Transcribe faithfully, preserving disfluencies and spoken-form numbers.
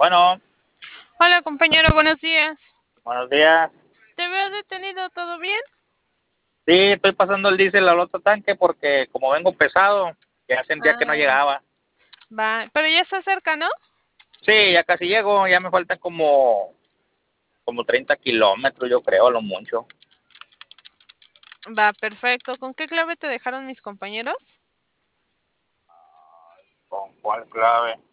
Bueno, Hola compañero, buenos días. buenos días. ¿Te veo detenido? ¿Todo bien? Sí, estoy pasando el diésel al otro tanque porque como vengo pesado, ya sentía que no Ah, llegaba. va, pero ya está cerca, ¿no? Sí, ya casi llego, ya me faltan como, como treinta kilómetros, yo creo, a lo mucho. Va, perfecto. ¿Con qué clave te dejaron mis compañeros? ¿Con cuál clave?